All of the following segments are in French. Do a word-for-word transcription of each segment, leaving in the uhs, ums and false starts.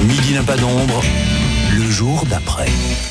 Midi n'a pas d'ombre, le jour d'après.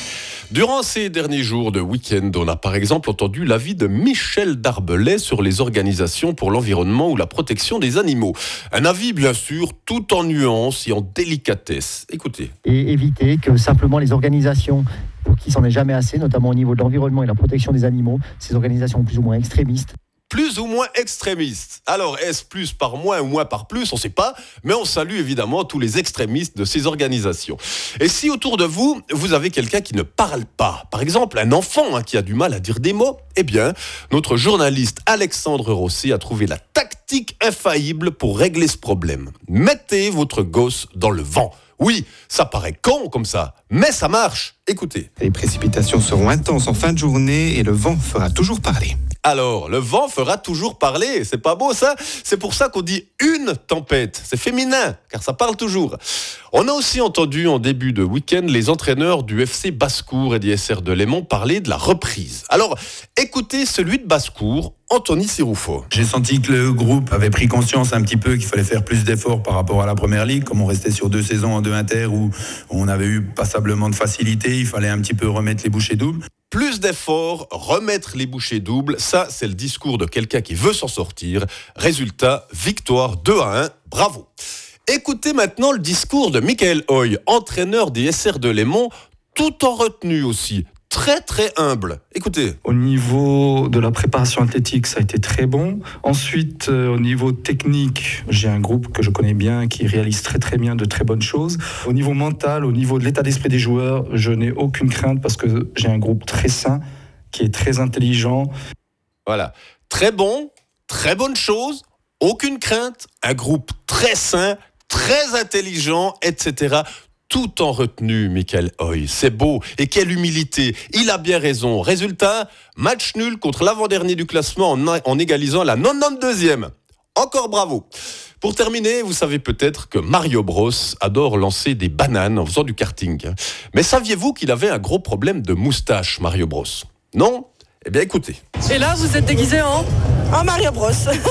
Durant ces derniers jours de week-end, on a par exemple entendu l'avis de Michel Darbelay sur les organisations pour l'environnement ou la protection des animaux. Un avis bien sûr, tout en nuances et en délicatesse. Écoutez. Et éviter que simplement les organisations, pour qui c'en est jamais assez, notamment au niveau de l'environnement et la protection des animaux, ces organisations plus ou moins extrémistes, Plus ou moins extrémistes. Alors, est-ce plus par moins ou moins par plus? On ne sait pas, mais on salue évidemment tous les extrémistes de ces organisations. Et si autour de vous, vous avez quelqu'un qui ne parle pas, par exemple un enfant hein, qui a du mal à dire des mots, eh bien, notre journaliste Alexandre Rosset a trouvé la tactique infaillible pour régler ce problème. Mettez votre gosse dans le vent. Oui, ça paraît con comme ça, mais ça marche. Écoutez. Les précipitations seront intenses en fin de journée et le vent fera toujours parler. Alors, le vent fera toujours parler, c'est pas beau ça? C'est pour ça qu'on dit une tempête, c'est féminin, car ça parle toujours. On a aussi entendu en début de week-end les entraîneurs du F C Basse-Cour et du S R de Léman parler de la reprise. Alors, écoutez celui de Basse-Cour, Anthony Siroufo. J'ai senti que le groupe avait pris conscience un petit peu qu'il fallait faire plus d'efforts par rapport à la première ligue, comme on restait sur deux saisons en deux inter où on avait eu passablement de facilité, il fallait un petit peu remettre les bouchées doubles. Plus d'efforts, remettre les bouchées doubles, ça c'est le discours de quelqu'un qui veut s'en sortir. Résultat, victoire deux à un, bravo. Écoutez maintenant le discours de Michael Hoy, entraîneur des S R de Léman, tout en retenue aussi, très très humble. Écoutez. Au niveau de la préparation athlétique, ça a été très bon. Ensuite, euh, au niveau technique, j'ai un groupe que je connais bien qui réalise très très bien de très bonnes choses. Au niveau mental, au niveau de l'état d'esprit des joueurs, je n'ai aucune crainte parce que j'ai un groupe très sain, qui est très intelligent. Voilà, très bon, très bonne chose, aucune crainte, un groupe très sain, très intelligent, et cetera. Tout en retenue, Michael Hoy. C'est beau. Et quelle humilité. Il a bien raison. Résultat, match nul contre l'avant-dernier du classement en, en égalisant la quatre-vingt-deuxième. Encore bravo. Pour terminer, vous savez peut-être que Mario Bros adore lancer des bananes en faisant du karting. Mais saviez-vous qu'il avait un gros problème de moustache, Mario Bros? Non? Eh bien écoutez. Et là, vous êtes déguisé en En Mario Bros.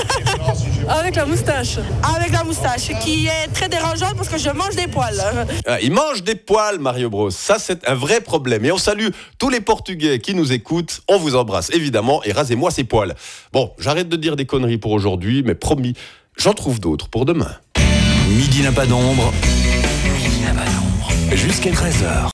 Avec la moustache. Avec la moustache, qui est très dérangeante parce que je mange des poils. Ah, il mange des poils, Mario Bros. Ça, c'est un vrai problème. Et on salue tous les Portugais qui nous écoutent. On vous embrasse, évidemment, et rasez-moi ces poils. Bon, j'arrête de dire des conneries pour aujourd'hui, mais promis, j'en trouve d'autres pour demain. Midi n'a pas d'ombre, midi n'a pas d'ombre, jusqu'à treize heures.